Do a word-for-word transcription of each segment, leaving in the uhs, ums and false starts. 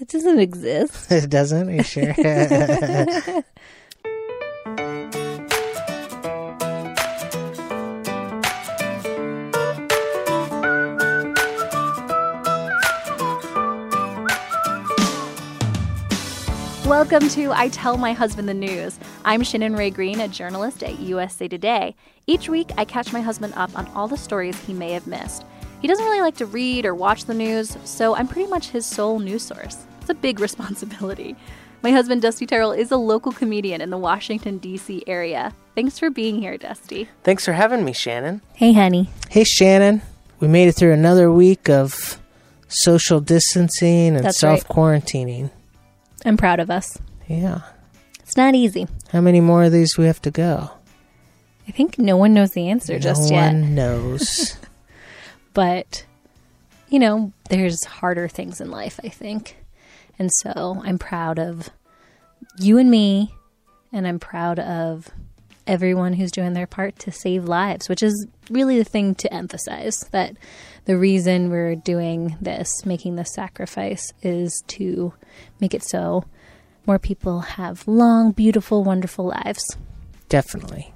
That doesn't exist. It doesn't? Are you sure? Welcome to I Tell My Husband the News. I'm Shannon Ray Green, a journalist at U S A Today. Each week, I catch my husband up on all the stories he may have missed. He doesn't really like to read or watch the news, so I'm pretty much his sole news source. It's a big responsibility. My husband, Dusty Terrell, is a local comedian in the Washington, D C area. Thanks for being here, Dusty. Thanks for having me, Shannon. Hey, honey. Hey, Shannon. We made it through another week of social distancing and That's self-quarantining. Right. I'm proud of us. Yeah. It's not easy. How many more of these we have to go? I think no one knows the answer no just yet. No one knows. But, you know, there's harder things in life, I think. And so I'm proud of you and me, and I'm proud of everyone who's doing their part to save lives, which is really the thing to emphasize, that the reason we're doing this, making this sacrifice, is to make it so more people have long, beautiful, wonderful lives. Definitely.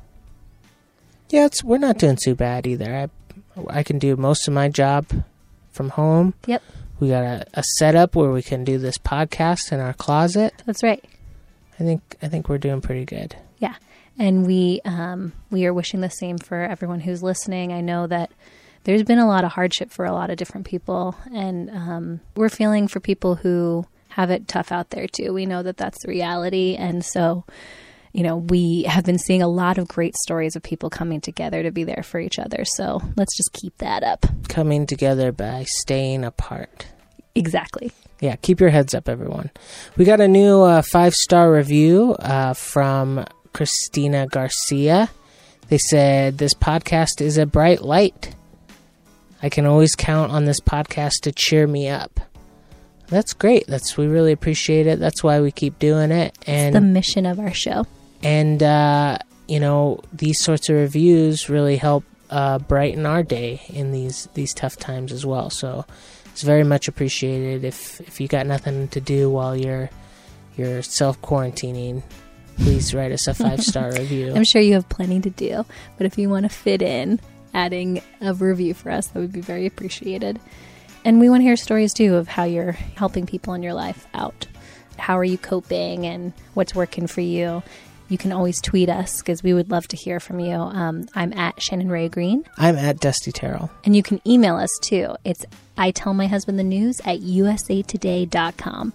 Yeah, it's, we're not doing too bad either. I, I can do most of my job from home. Yep. We got a, a setup where we can do this podcast in our closet. That's right. I think I think we're doing pretty good. Yeah. And we um, we are wishing the same for everyone who's listening. I know that there's been a lot of hardship for a lot of different people. And um, we're feeling for people who have it tough out there, too. We know that that's the reality. And so, you know, we have been seeing a lot of great stories of people coming together to be there for each other. So let's just keep that up. Coming together by staying apart. Exactly. Yeah, keep your heads up, everyone. We got a new uh, five-star review uh, from Christina Garcia. They said, this podcast is a bright light. I can always count on this podcast to cheer me up. That's great. That's we really appreciate it. That's why we keep doing it. And it's the mission of our show. And, uh, you know, these sorts of reviews really help uh, brighten our day in these, these tough times as well. So it's very much appreciated. If if you got nothing to do while you're you're self-quarantining, please write us a five-star review. I'm sure you have plenty to do, but if you want to fit in adding a review for us, that would be very appreciated. And we want to hear stories, too, of how you're helping people in your life out. How are you coping and what's working for you? You can always tweet us because we would love to hear from you. Um, I'm at Shannon Ray Green. I'm at Dusty Terrell. And you can email us, too. It's I tell my husband the news at u s a today dot com.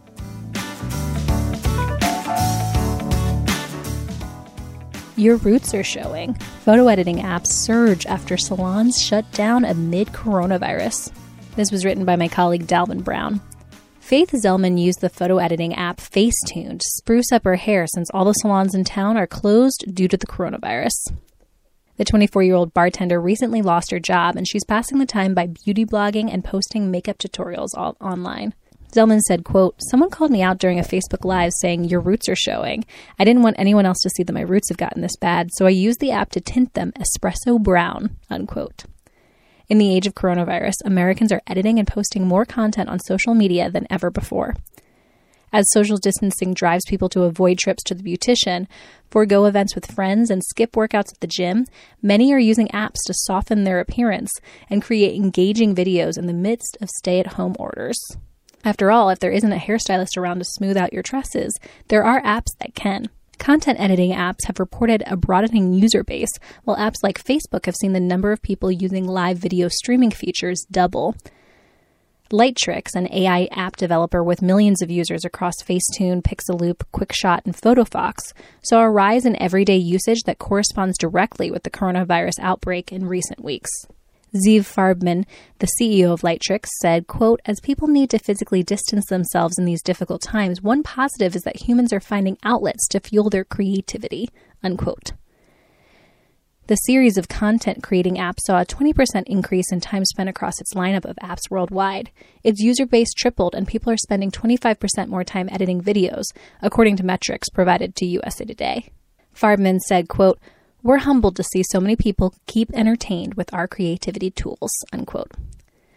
Your roots are showing. Photo editing apps surge after salons shut down amid coronavirus. This was written by my colleague Dalvin Brown. Faith Zellman used the photo editing app Facetune to spruce up her hair since all the salons in town are closed due to the coronavirus. The twenty-four-year-old bartender recently lost her job, and she's passing the time by beauty blogging and posting makeup tutorials all online. Zellman said, quote, someone called me out during a Facebook Live saying, your roots are showing. I didn't want anyone else to see that my roots have gotten this bad, so I used the app to tint them espresso brown, unquote. In the age of coronavirus, Americans are editing and posting more content on social media than ever before. As social distancing drives people to avoid trips to the beautician, forego events with friends, and skip workouts at the gym, many are using apps to soften their appearance and create engaging videos in the midst of stay-at-home orders. After all, if there isn't a hairstylist around to smooth out your tresses, there are apps that can. Content editing apps have reported a broadening user base, while apps like Facebook have seen the number of people using live video streaming features double. Lightricks, an A I app developer with millions of users across Facetune, Pixaloop, QuickShot, and PhotoFox, saw a rise in everyday usage that corresponds directly with the coronavirus outbreak in recent weeks. Zeev Farbman, the C E O of Lightricks, said, quote, as people need to physically distance themselves in these difficult times, one positive is that humans are finding outlets to fuel their creativity, unquote. The series of content-creating apps saw a twenty percent increase in time spent across its lineup of apps worldwide. Its user base tripled, and people are spending twenty-five percent more time editing videos, according to metrics provided to U S A Today. Farbman said, quote, we're humbled to see so many people keep entertained with our creativity tools, unquote.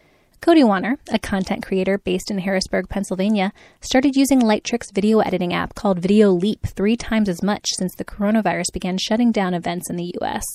Cody Warner, a content creator based in Harrisburg, Pennsylvania, started using Lightric's video editing app called Video Leap three times as much since the coronavirus began shutting down events in the U S.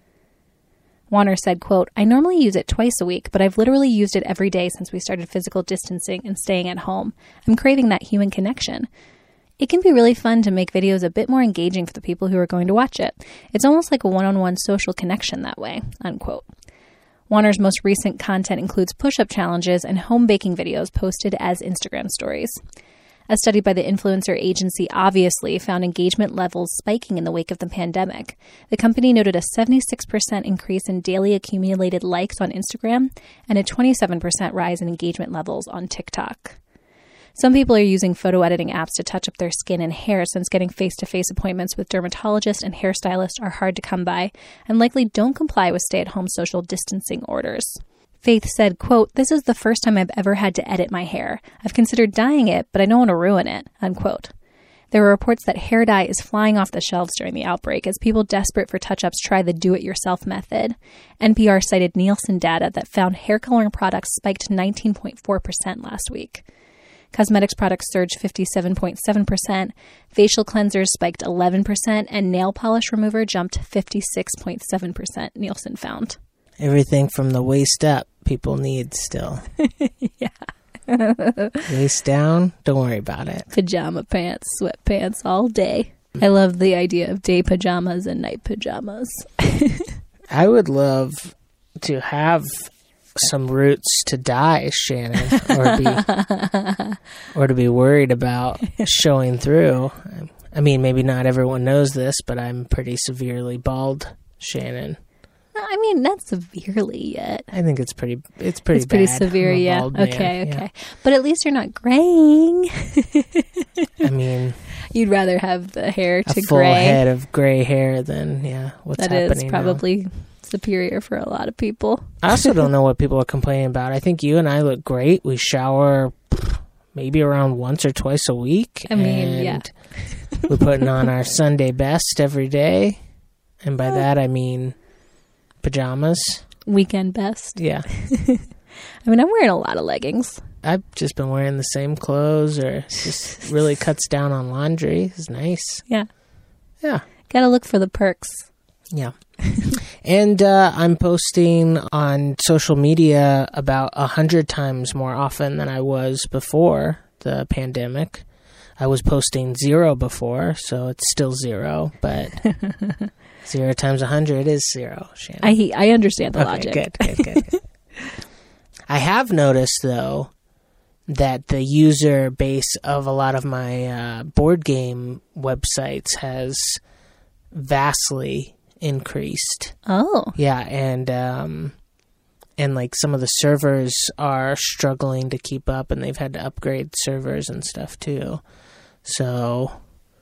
Warner said, quote, "I normally use it twice a week, but I've literally used it every day since we started physical distancing and staying at home. I'm craving that human connection. It can be really fun to make videos a bit more engaging for the people who are going to watch it. It's almost like a one-on-one social connection that way," unquote. Warner's most recent content includes push-up challenges and home baking videos posted as Instagram stories. A study by the influencer agency Obviously found engagement levels spiking in the wake of the pandemic. The company noted a seventy-six percent increase in daily accumulated likes on Instagram and a twenty-seven percent rise in engagement levels on TikTok. Some people are using photo editing apps to touch up their skin and hair since getting face-to-face appointments with dermatologists and hairstylists are hard to come by and likely don't comply with stay-at-home social distancing orders. Faith said, quote, "This is the first time I've ever had to edit my hair. I've considered dyeing it, but I don't want to ruin it," unquote. There were reports that hair dye is flying off the shelves during the outbreak as people desperate for touch-ups try the do-it-yourself method. N P R cited Nielsen data that found hair coloring products spiked nineteen point four percent last week. Cosmetics products surged fifty-seven point seven percent, facial cleansers spiked eleven percent, and nail polish remover jumped fifty-six point seven percent, Nielsen found. Everything from the waist up, people need still. Yeah. Waist down, don't worry about it. Pajama pants, sweatpants all day. I love the idea of day pajamas and night pajamas. I would love to have some roots to dye, Shannon, or be or to be worried about showing through. I mean, maybe not everyone knows this, but I'm pretty severely bald, Shannon. I mean, not severely yet. I think it's pretty. It's pretty. It's pretty bad. severe, yeah. Man. Okay, okay. Yeah. But at least you're not graying. I mean, you'd rather have the hair to a full gray. head of gray hair than yeah. What's that happening? That is probably now. Superior for a lot of people. I also don't know what people are complaining about. I think you and I look great. We shower maybe around once or twice a week. I mean, and yeah. We're putting on our Sunday best every day, and by that I mean pajamas. Weekend best. Yeah. I mean, I'm wearing a lot of leggings. I've just been wearing the same clothes, or it just really cuts down on laundry. It's nice. Yeah. Yeah. Gotta look for the perks. Yeah. And uh, I'm posting on social media about a hundred times more often than I was before the pandemic. I was posting zero before, so it's still zero, but zero times a hundred is zero, Shannon. I I understand the okay, logic. Good, good, good. good. I have noticed, though, that the user base of a lot of my uh, board game websites has vastly increased. Oh. Yeah, and um, and like some of the servers are struggling to keep up, and they've had to upgrade servers and stuff too. So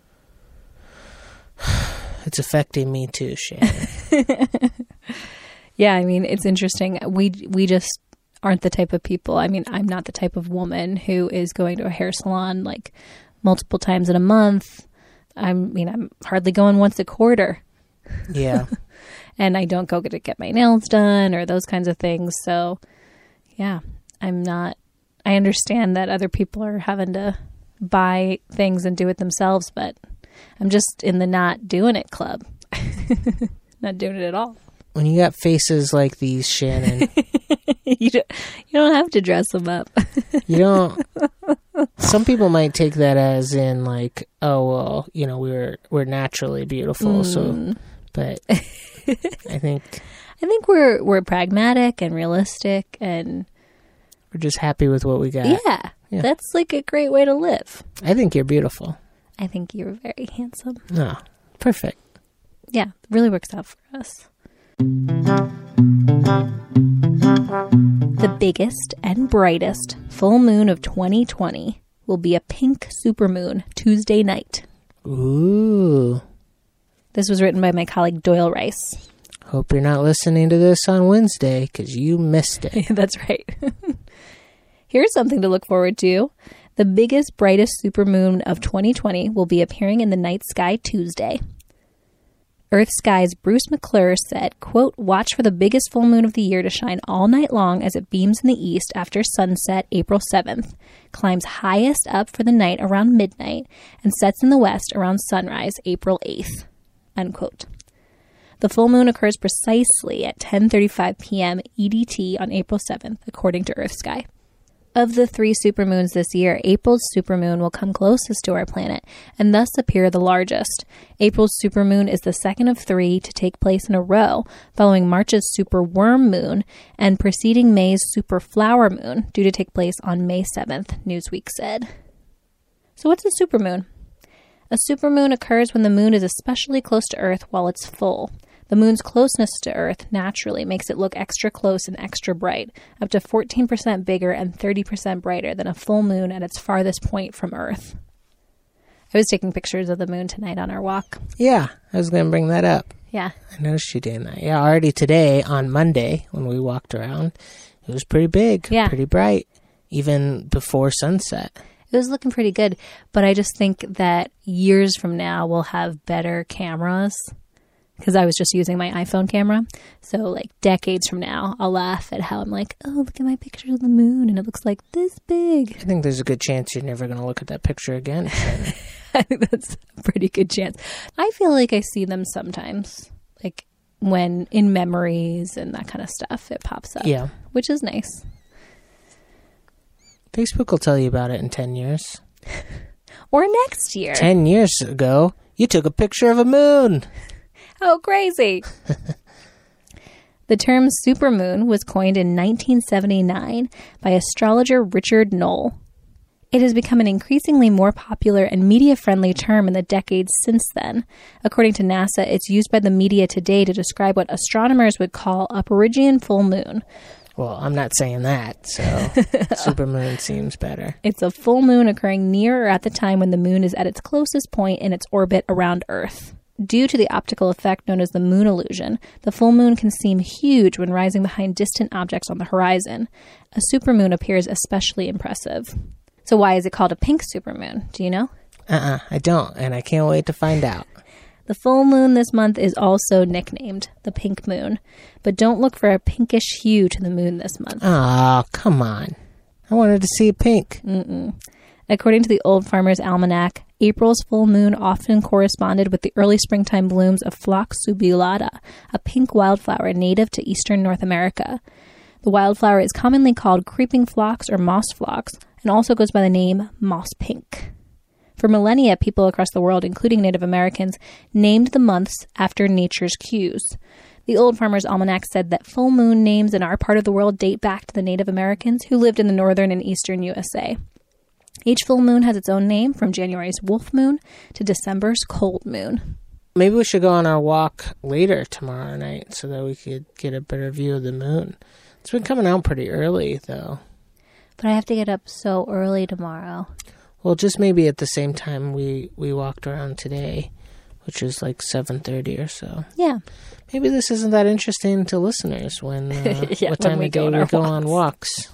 it's affecting me too, Shannon. Yeah, I mean, it's interesting. We we just aren't the type of people. I mean, I'm not the type of woman who is going to a hair salon like multiple times in a month. I mean, I'm hardly going once a quarter. Yeah. And I don't go to get my nails done or those kinds of things. So, yeah, I'm not, I understand that other people are having to buy things and do it themselves, but I'm just in the not doing it club. Not doing it at all. When you got faces like these, Shannon, you don't, you don't have to dress them up. you don't. Some people might take that as in like, oh well, you know, we're we're naturally beautiful. Mm. So, but I think I think we're we're pragmatic and realistic, and we're just happy with what we got. Yeah, yeah. That's like a great way to live. I think you're beautiful. I think you're very handsome. Oh, perfect. Yeah, it really works out for us. The biggest and brightest full moon of twenty twenty will be a pink supermoon Tuesday night. Ooh. This was written by my colleague Doyle Rice. Hope you're not listening to this on Wednesday because you missed it. That's right. Here's something to look forward to. The biggest, brightest supermoon of twenty twenty will be appearing in the night sky Tuesday. Earth Sky's Bruce McClure said, quote, "Watch for the biggest full moon of the year to shine all night long as it beams in the east after sunset April seventh, climbs highest up for the night around midnight, and sets in the west around sunrise April eighth." Unquote. The full moon occurs precisely at ten thirty-five p.m. E D T on April seventh, according to Earth Sky. Of the three supermoons this year, April's supermoon will come closest to our planet and thus appear the largest. April's supermoon is the second of three to take place in a row, following March's super worm moon and preceding May's super flower moon, due to take place on May seventh, Newsweek said. So what's a supermoon? A supermoon occurs when the moon is especially close to Earth while it's full. The moon's closeness to Earth naturally makes it look extra close and extra bright, up to fourteen percent bigger and thirty percent brighter than a full moon at its farthest point from Earth. I was taking pictures of the moon tonight on our walk. Yeah, I was going to bring that up. Yeah. I noticed you doing that. Yeah, already today, on Monday, when we walked around, it was pretty big, yeah. pretty bright, even before sunset. It was looking pretty good, but I just think that years from now we'll have better cameras. Because I was just using my iPhone camera. So, like, decades from now, I'll laugh at how I'm like, oh, look at my pictures of the moon, and it looks like this big. I think there's a good chance you're never going to look at that picture again. I think that's a pretty good chance. I feel like I see them sometimes. Like, when in memories and that kind of stuff, it pops up. Yeah. Which is nice. Facebook will tell you about it in ten years. Or next year. ten years ago, you took a picture of a moon. Oh, crazy. The term supermoon was coined in nineteen seventy-nine by astrologer Richard Knoll. It has become an increasingly more popular and media-friendly term in the decades since then. According to NASA, it's used by the media today to describe what astronomers would call a perigean full moon. Well, I'm not saying that, so supermoon seems better. It's a full moon occurring near or at the time when the moon is at its closest point in its orbit around Earth. Due to the optical effect known as the moon illusion, the full moon can seem huge when rising behind distant objects on the horizon. A supermoon appears especially impressive. So why is it called a pink supermoon? Do you know? Uh-uh, I don't, and I can't wait to find out. The full moon this month is also nicknamed the pink moon, but don't look for a pinkish hue to the moon this month. Oh, come on. I wanted to see pink. Mm-mm. According to the Old Farmer's Almanac, April's full moon often corresponded with the early springtime blooms of Phlox subulata, a pink wildflower native to eastern North America. The wildflower is commonly called creeping phlox or moss phlox, and also goes by the name moss pink. For millennia, people across the world, including Native Americans, named the months after nature's cues. The Old Farmer's Almanac said that full moon names in our part of the world date back to the Native Americans who lived in the northern and eastern U S A. Each full moon has its own name, from January's wolf moon to December's cold moon. Maybe we should go on our walk later tomorrow night so that we could get a better view of the moon. It's been coming out pretty early, though. But I have to get up so early tomorrow. Well, just maybe at the same time we, we walked around today, which is like seven thirty or so. Yeah. Maybe this isn't that interesting to listeners when uh, yeah, what time when we of day go on we our go walks. on walks.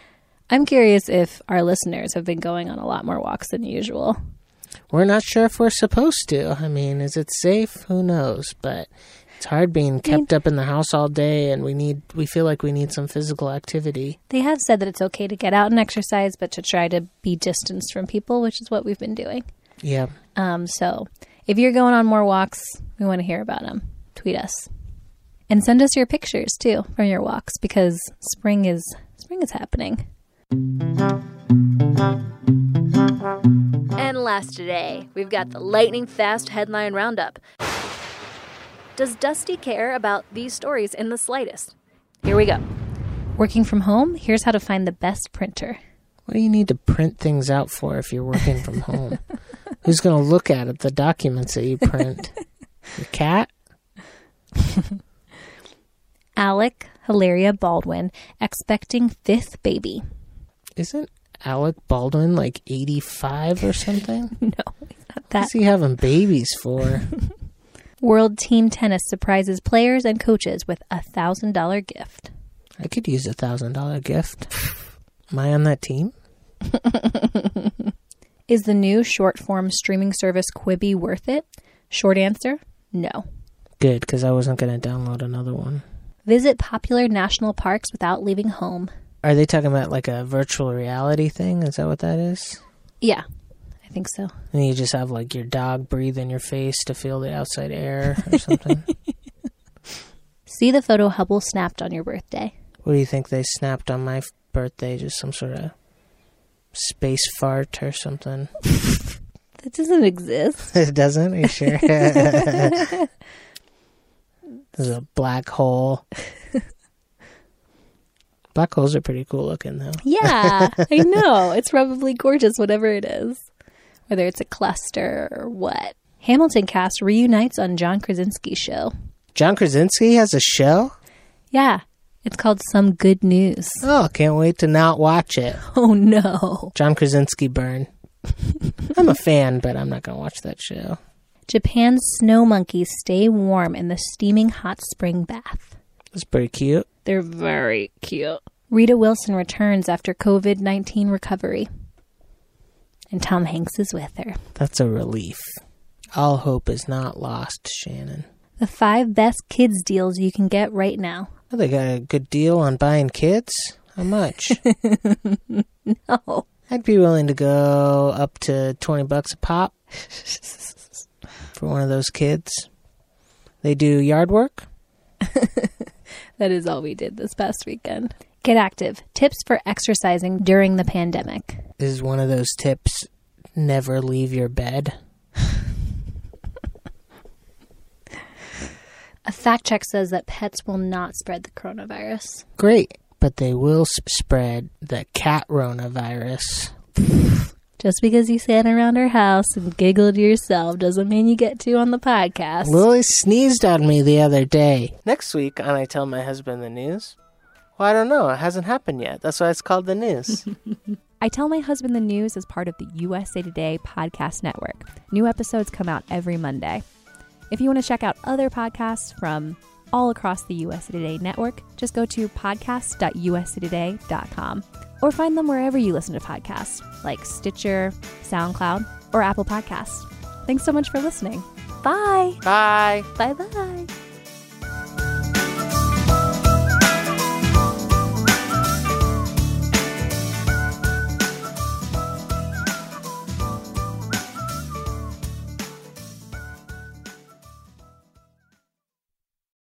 I'm curious if our listeners have been going on a lot more walks than usual. We're not sure if we're supposed to. I mean, is it safe? Who knows? But it's hard being kept I mean, up in the house all day, and we need we feel like we need some physical activity. They have said that it's okay to get out and exercise, but to try to be distanced from people, which is what we've been doing. Yeah. Um. So if you're going on more walks, we want to hear about them. Tweet us. And send us your pictures, too, from your walks, because spring is spring is happening. And last today, we've got the lightning fast headline roundup. Does Dusty care about these stories in the slightest? Here we go. Working from home, here's how to find the best printer. What do you need to print things out for if you're working from home? Who's going to look at it, the documents that you print? Your cat? Alec Hilaria Baldwin expecting fifth baby. Isn't Alec Baldwin like eighty-five or something? No, he's not that. What's he having babies for? World Team Tennis surprises players and coaches with a one thousand dollars gift. I could use a one thousand dollars gift. Am I on that team? Is the new short-form streaming service Quibi worth it? Short answer, no. Good, because I wasn't going to download another one. Visit popular national parks without leaving home. Are they talking about like a virtual reality thing? Is that what that is? Yeah, I think so. And you just have like your dog breathe in your face to feel the outside air or something? See the photo Hubble snapped on your birthday. What do you think they snapped on my f- birthday? Just some sort of space fart or something? That doesn't exist. It doesn't? Are you sure? There's a black hole. Black holes are pretty cool looking, though. Yeah, I know. It's probably gorgeous, whatever it is. Whether it's a cluster or what. Hamilton cast reunites on John Krasinski's show. John Krasinski has a show? Yeah, it's called Some Good News. Oh, can't wait to not watch it. Oh, no. John Krasinski burn. I'm a fan, but I'm not going to watch that show. Japan's snow monkeys stay warm in the steaming hot spring bath. That's pretty cute. They're very cute. Rita Wilson returns after covid nineteen recovery. And Tom Hanks is with her. That's a relief. All hope is not lost, Shannon. The five best kids deals you can get right now. Oh, they got a good deal on buying kids? How much? No. I'd be willing to go up to twenty bucks a pop for one of those kids. They do yard work? That is all we did this past weekend. Get active. Tips for exercising during the pandemic. Is one of those tips never leave your bed? A fact check says that pets will not spread the coronavirus. Great, but they will s- spread the cat-ronavirus. Just because you sat around our house and giggled to yourself doesn't mean you get to on the podcast. Lily sneezed on me the other day. Next week on I Tell My Husband the News. Well, I don't know. It hasn't happened yet. That's why it's called the news. I Tell My Husband the News is part of the U S A Today podcast network. New episodes come out every Monday. If you want to check out other podcasts from all across the U S A Today network, just go to podcast dot u s a today dot com or find them wherever you listen to podcasts, like Stitcher, SoundCloud, or Apple Podcasts. Thanks so much for listening. Bye. Bye. Bye-bye.